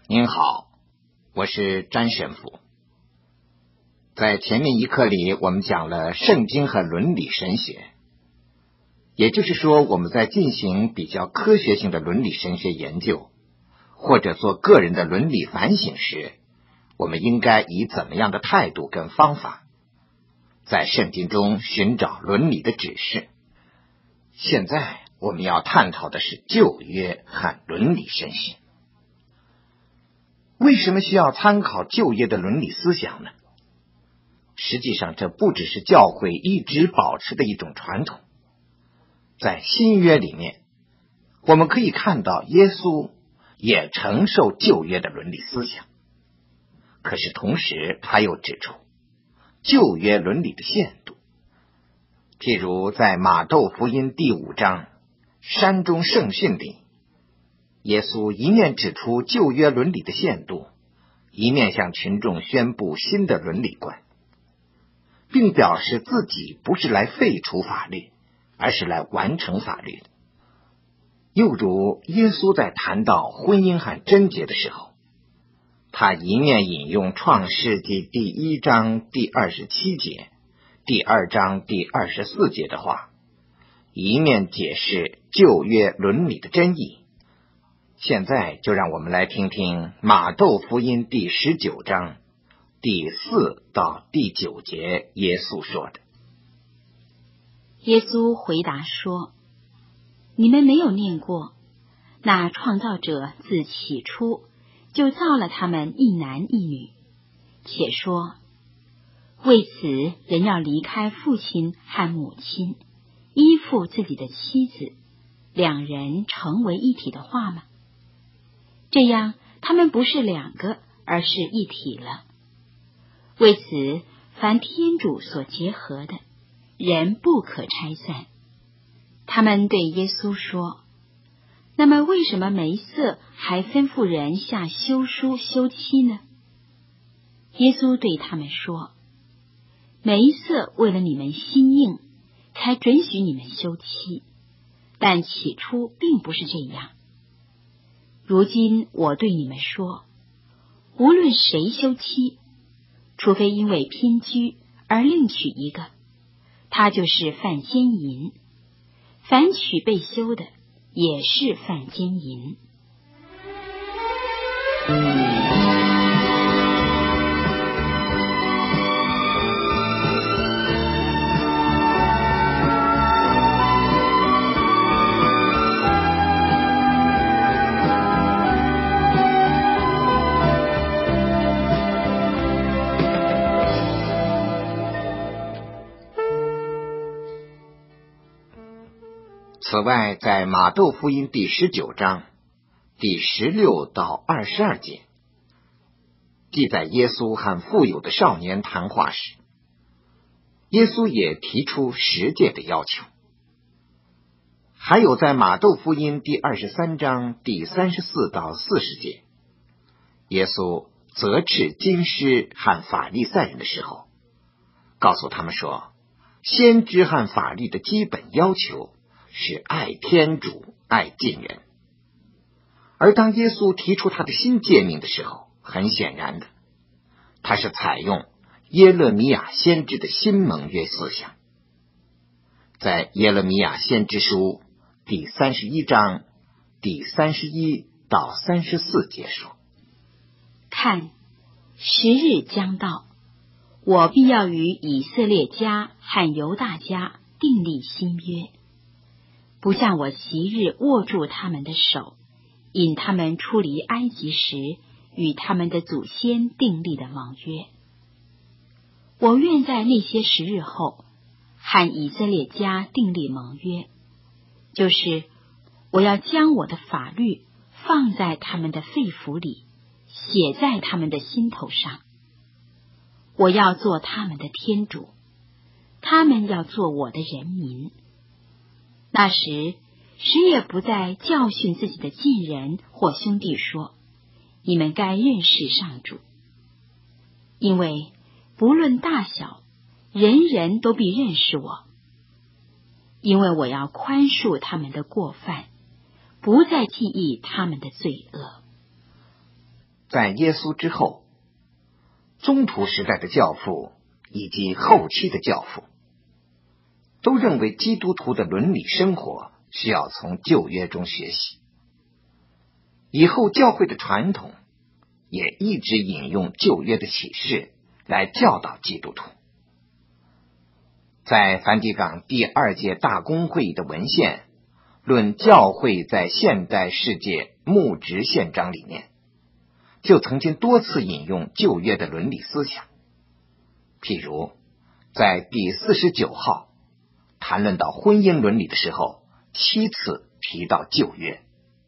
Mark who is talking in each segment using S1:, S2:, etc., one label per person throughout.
S1: 您好，我是詹神父。在前面一课里，我们讲了圣经和伦理神学，也就是说，我们在进行比较科学性的伦理神学研究，或者做个人的伦理反省时，我们应该以怎么样的态度跟方法，在圣经中寻找伦理的指示。现在我们要探讨的是旧约和伦理神学。为什么需要参考旧约的伦理思想呢？实际上，这不只是教会一直保持的一种传统。在新约里面，我们可以看到耶稣也承受旧约的伦理思想，可是同时他又指出旧约伦理的限度。譬如在马窦福音第5章山中圣训里，耶稣一面指出旧约伦理的限度，一面向群众宣布新的伦理观，并表示自己不是来废除法律，而是来完成法律的。又如耶稣在谈到婚姻和贞洁的时候，他一面引用创世纪第1章第27节、第2章第24节的话，一面解释旧约伦理的真意。现在就让我们来听听马窦福音第19章第4到第9节耶稣说的。
S2: 耶稣回答说：你们没有念过，那创造者自起初就造了他们一男一女，且说为此人要离开父亲和母亲，依附自己的妻子，两人成为一体的话吗？这样他们不是两个，而是一体了。为此凡天主所结合的，人不可拆散。他们对耶稣说：那么为什么梅瑟还吩咐人下休书休妻呢？耶稣对他们说：梅瑟为了你们心硬，才准许你们休妻，但起初并不是这样。如今我对你们说，无论谁休妻，除非因为偏居而另娶一个，他就是犯奸淫；凡娶被休的，也是犯奸淫。
S1: 此外，在马窦福音第19章第16到22节，记载耶稣和富有的少年谈话时，耶稣也提出10诫的要求。还有在马窦福音第23章第34到40节，耶稣责斥经师和法利赛人的时候，告诉他们说，先知和法律的基本要求是爱天主，爱近人。而当耶稣提出他的新诫命的时候，很显然的，他是采用耶勒米亚先知的新盟约思想。在耶勒米亚先知书第31章第31到34节说：
S2: 看，时日将到，我必要与以色列家和犹大家订立新约，不像我昔日握住他们的手，引他们出离埃及时与他们的祖先订立的盟约。我愿在那些时日后和以色列家订立盟约，就是我要将我的法律放在他们的肺腑里，写在他们的心头上。我要做他们的天主，他们要做我的人民。那时，谁也不再教训自己的近人或兄弟说，你们该认识上主，因为不论大小，人人都必认识我。因为我要宽恕他们的过犯，不再记忆他们的罪恶。
S1: 在耶稣之后，中途时代的教父以及后期的教父都认为基督徒的伦理生活需要从旧约中学习。以后教会的传统也一直引用旧约的启示来教导基督徒。在梵蒂冈第2届大公会议的文献论教会在现代世界牧职宪章里面，就曾经多次引用旧约的伦理思想。譬如在第49号谈论到婚姻伦理的时候，7次提到旧约。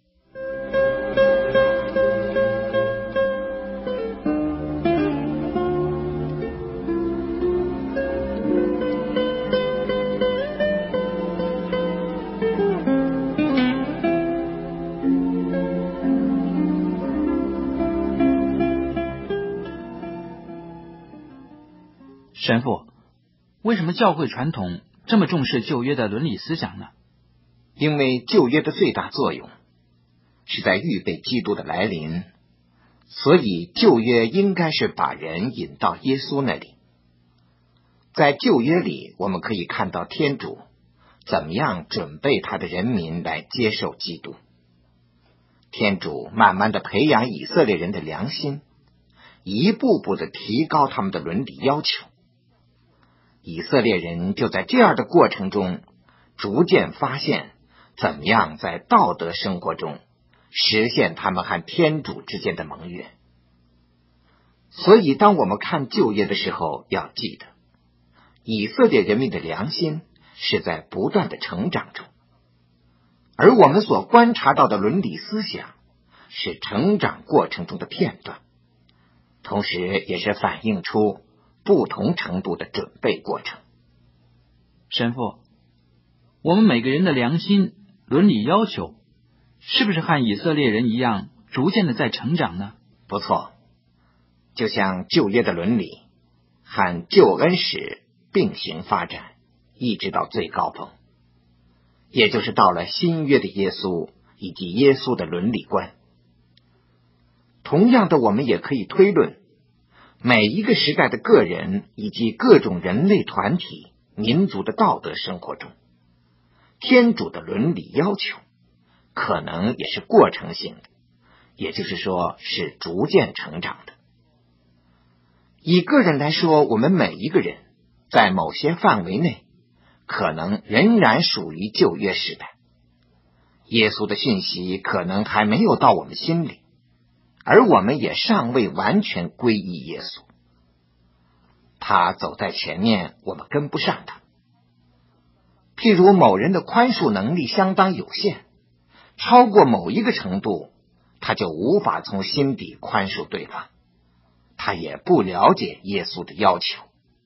S3: 神父，为什么教会传统这么重视旧约的伦理思想呢？
S1: 因为旧约的最大作用是在预备基督的来临，所以旧约应该是把人引到耶稣那里。在旧约里，我们可以看到天主怎么样准备他的人民来接受基督。天主慢慢地培养以色列人的良心，一步步地提高他们的伦理要求。以色列人就在这样的过程中逐渐发现怎么样在道德生活中实现他们和天主之间的盟约。所以当我们看旧约的时候，要记得以色列人民的良心是在不断的成长中，而我们所观察到的伦理思想是成长过程中的片段，同时也是反映出不同程度的准备过程。
S3: 神父，我们每个人的良心、伦理要求是不是和以色列人一样逐渐的在成长呢？
S1: 不错，就像旧约的伦理和救恩史并行发展，一直到最高峰，也就是到了新约的耶稣以及耶稣的伦理观。同样的，我们也可以推论每一个时代的个人以及各种人类团体、民族的道德生活中，天主的伦理要求可能也是过程性的，也就是说是逐渐成长的。以个人来说，我们每一个人在某些范围内可能仍然属于旧约时代，耶稣的讯息可能还没有到我们心里，而我们也尚未完全归依耶稣。他走在前面，我们跟不上他。譬如某人的宽恕能力相当有限，超过某一个程度，他就无法从心底宽恕对方，他也不了解耶稣的要求。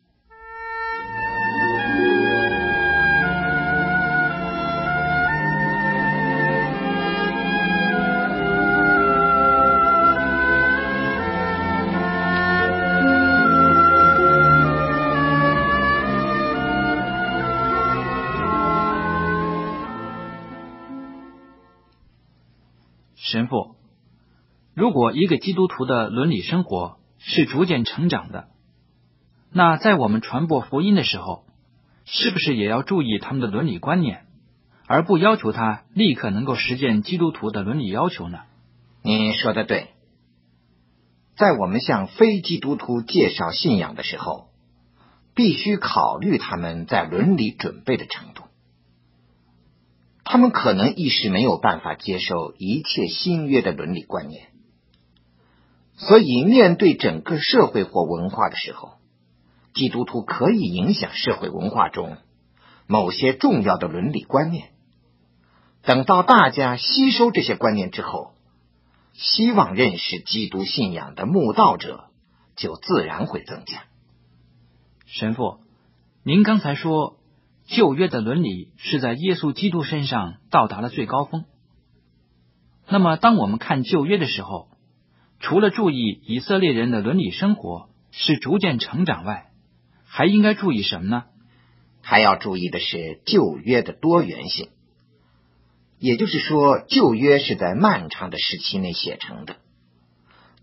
S3: 神父，如果一个基督徒的伦理生活是逐渐成长的，那在我们传播福音的时候，是不是也要注意他们的伦理观念，而不要求他立刻能够实践基督徒的伦理要求呢？
S1: 你说得对，在我们向非基督徒介绍信仰的时候，必须考虑他们在伦理准备的程度。他们可能一时没有办法接受一切新约的伦理观念，所以面对整个社会或文化的时候，基督徒可以影响社会文化中某些重要的伦理观念。等到大家吸收这些观念之后，希望认识基督信仰的慕道者就自然会增加。
S3: 神父，您刚才说旧约的伦理是在耶稣基督身上到达了最高峰。那么当我们看旧约的时候，除了注意以色列人的伦理生活是逐渐成长外，还应该注意什么呢？
S1: 还要注意的是旧约的多元性，也就是说旧约是在漫长的时期内写成的，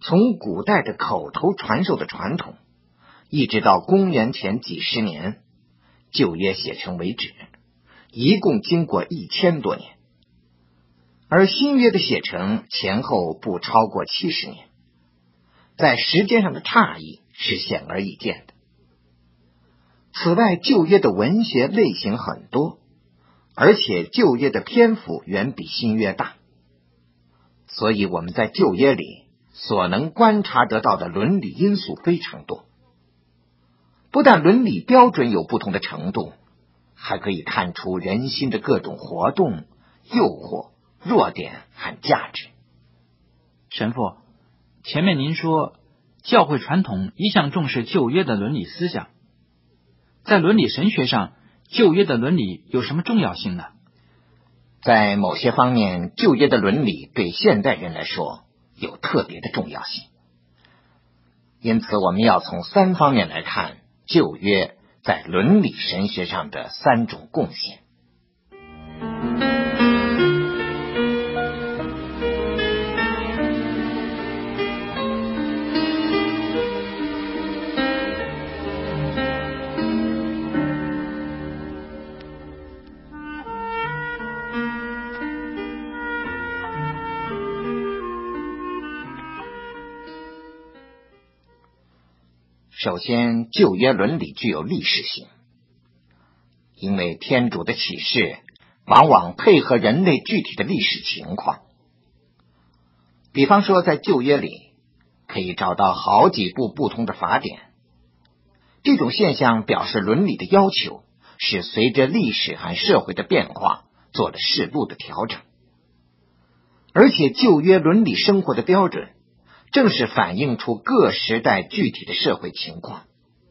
S1: 从古代的口头传授的传统，一直到公元前几十年旧约写成为止，一共经过1000多年，而新约的写成前后不超过70年，在时间上的差异是显而易见的。此外，旧约的文学类型很多，而且旧约的篇幅远比新约大，所以我们在旧约里所能观察得到的伦理因素非常多。不但伦理标准有不同的程度，还可以看出人心的各种活动、诱惑、弱点和价值。
S3: 神父，前面您说教会传统一向重视旧约的伦理思想，在伦理神学上，旧约的伦理有什么重要性呢？
S1: 在某些方面，旧约的伦理对现代人来说有特别的重要性。因此，我们要从3方面来看旧约在伦理神学上的3种贡献。首先，旧约伦理具有历史性，因为天主的启示往往配合人类具体的历史情况。比方说，在旧约里可以找到好几部不同的法典，这种现象表示伦理的要求是随着历史和社会的变化做了适度的调整，而且旧约伦理生活的标准正是反映出各时代具体的社会情况。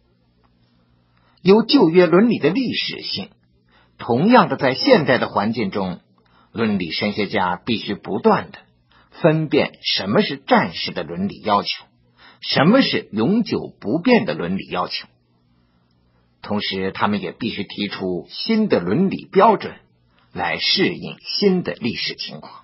S1: 由旧约伦理的历史性，同样的在现代的环境中，伦理神学家必须不断的分辨什么是暂时的伦理要求，什么是永久不变的伦理要求。同时，他们也必须提出新的伦理标准来适应新的历史情况。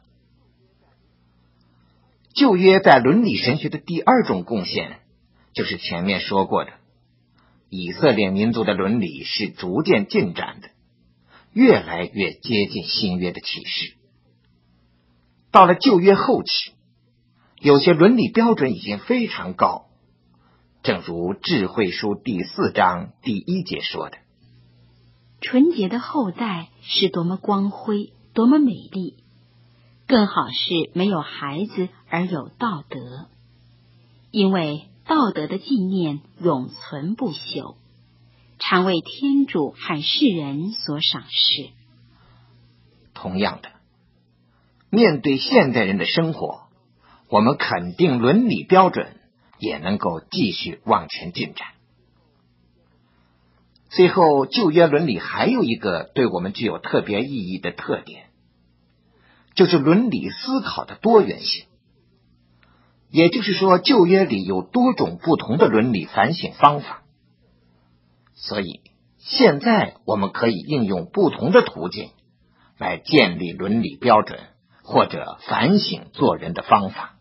S1: 旧约在伦理神学的第2种贡献，就是前面说过的，以色列民族的伦理是逐渐进展的，越来越接近新约的启示。到了旧约后期，有些伦理标准已经非常高，正如智慧书第4章第1节说的，
S2: 纯洁的后代是多么光辉，多么美丽，更好是没有孩子而有道德，因为道德的纪念永存不朽，常为天主和世人所赏识。
S1: 同样的，面对现代人的生活，我们肯定伦理标准也能够继续往前进展。最后，旧约伦理还有一个对我们具有特别意义的特点，就是伦理思考的多元性。也就是说，旧约里有多种不同的伦理反省方法，所以现在我们可以应用不同的途径来建立伦理标准，或者反省做人的方法。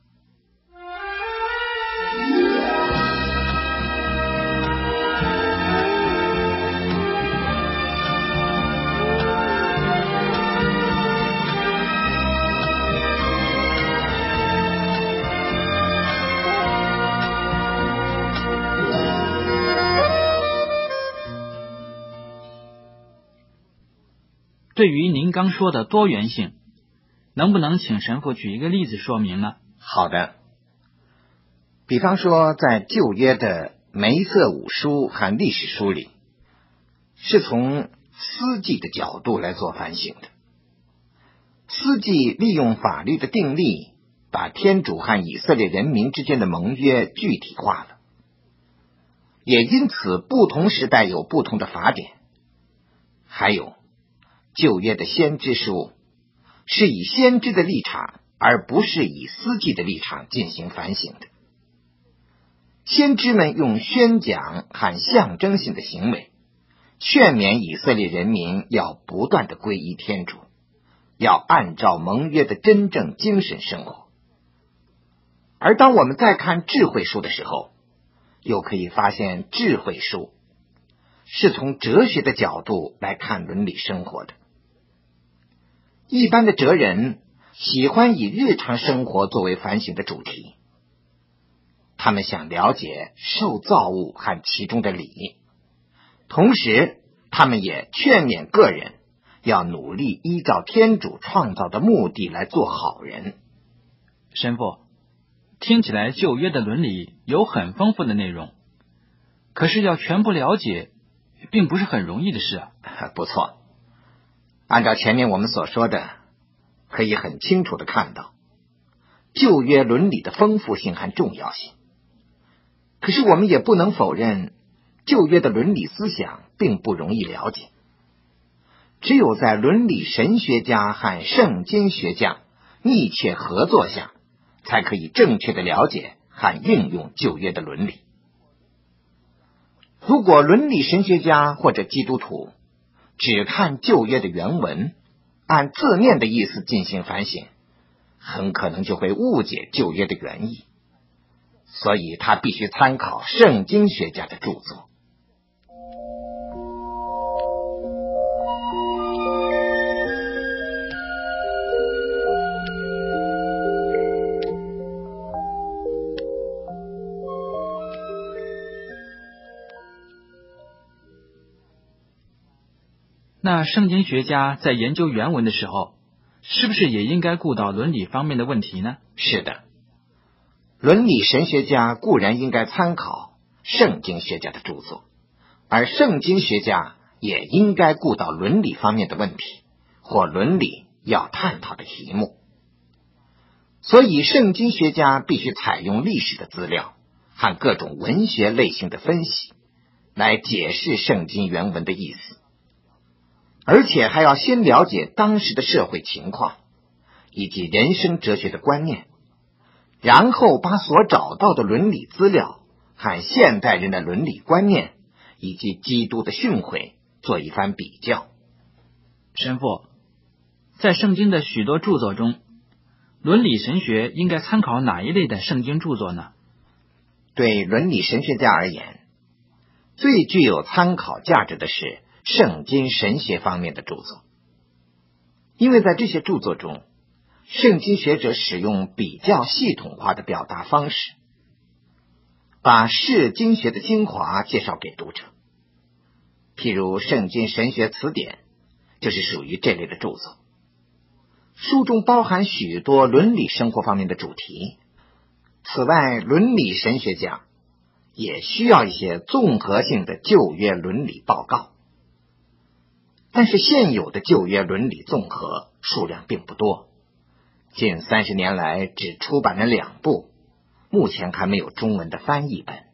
S3: 对于您刚说的多元性，能不能请神父举一个例子说明呢？
S1: 好的，比方说在旧约的梅瑟五书和历史书里，是从司祭的角度来做反省的。司祭利用法律的定例，把天主和以色列人民之间的盟约具体化了，也因此不同时代有不同的法典。还有旧约的先知书是以先知的立场，而不是以司祭的立场进行反省的。先知们用宣讲和象征性的行为，劝勉以色列人民要不断的皈依天主，要按照盟约的真正精神生活。 而当我们再看智慧书的时候，又可以发现智慧书是从哲学的角度来看伦理生活的。一般的哲人喜欢以日常生活作为反省的主题，他们想了解受造物和其中的理，同时他们也劝勉个人要努力依照天主创造的目的来做好人。
S3: 神父，听起来旧约的伦理有很丰富的内容，可是要全部了解并不是很容易的事啊。
S1: 不错，按照前面我们所说的，可以很清楚地看到旧约伦理的丰富性和重要性。可是我们也不能否认，旧约的伦理思想并不容易了解。只有在伦理神学家和圣经学家密切合作下，才可以正确地了解和运用旧约的伦理。如果伦理神学家或者基督徒只看旧约的原文，按字面的意思进行反省，很可能就会误解旧约的原意，所以他必须参考圣经学家的著作。
S3: 那圣经学家在研究原文的时候，是不是也应该顾到伦理方面的问题呢？
S1: 是的，伦理神学家固然应该参考圣经学家的著作，而圣经学家也应该顾到伦理方面的问题，或伦理要探讨的题目。所以圣经学家必须采用历史的资料和各种文学类型的分析，来解释圣经原文的意思，而且还要先了解当时的社会情况以及人生哲学的观念，然后把所找到的伦理资料和现代人的伦理观念以及基督的训诲做一番比较。
S3: 神父，在圣经的许多著作中，伦理神学应该参考哪一类的圣经著作呢？
S1: 对伦理神学家而言，最具有参考价值的是圣经神学方面的著作，因为在这些著作中，圣经学者使用比较系统化的表达方式，把释经学的精华介绍给读者。譬如圣经神学词典就是属于这类的著作，书中包含许多伦理生活方面的主题。此外，伦理神学家也需要一些综合性的旧约伦理报告，但是现有的旧约伦理综合数量并不多，近30年来只出版了2部，目前还没有中文的翻译本。